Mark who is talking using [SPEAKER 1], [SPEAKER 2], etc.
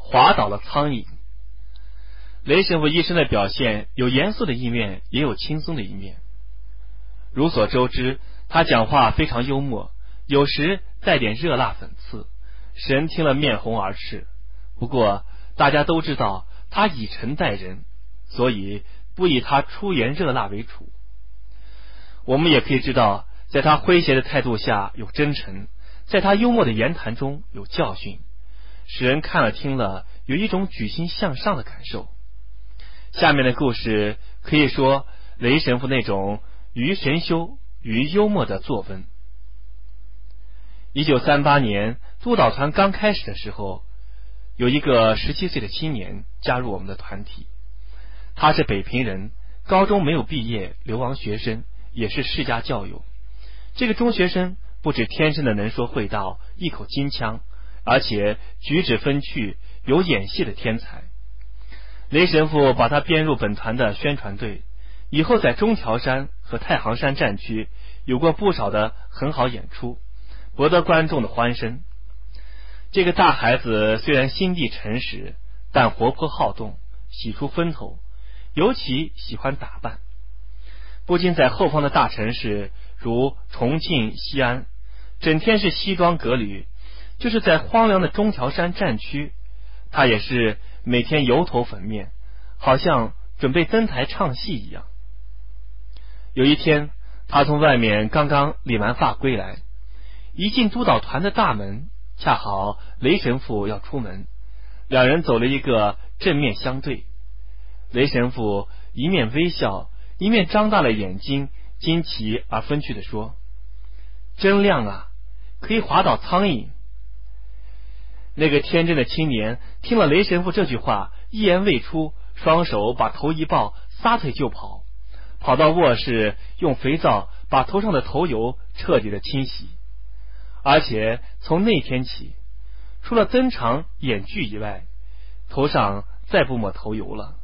[SPEAKER 1] 滑倒了苍蝇。雷神父医生的表现有严肃的一面，也有轻松的一面。如所周知，他讲话非常幽默，有时带点热辣讽刺，使人听了面红耳赤。不过大家都知道他以诚待人，所以不以他出言热辣为主。我们也可以知道，在他诙谐的态度下有真诚，在他幽默的言谈中有教训，使人看了听了有一种举心向上的感受。下面的故事可以说雷神父那种于神修于幽默的作风。1938年督导团刚开始的时候，有一个17岁的青年加入我们的团体。他是北平人，高中没有毕业，流亡学生，也是世家教友。这个中学生不止天生的能说会道，一口京腔，而且举止风趣，有演戏的天才。雷神父把他编入本团的宣传队，以后在中条山和太行山战区有过不少的很好演出，博得观众的欢声。这个大孩子虽然心地诚实，但活泼好动，喜出风头，尤其喜欢打扮。不仅在后方的大城市如重庆、西安，整天是西装革履，就是在荒凉的中条山战区，他也是每天油头粉面，好像准备登台唱戏一样。有一天，他从外面刚刚理完发归来，一进督导团的大门，恰好雷神父要出门，两人走了一个正面相对。雷神父一面微笑，一面张大了眼睛，惊奇而风趣地说：“真亮啊，可以滑倒苍蝇。”那个天真的青年听了雷神父这句话，一言未出，双手把头一抱，撒腿就跑，跑到卧室，用肥皂把头上的头油彻底的清洗。而且从那天起，除了登场演剧以外，头上再不抹头油了。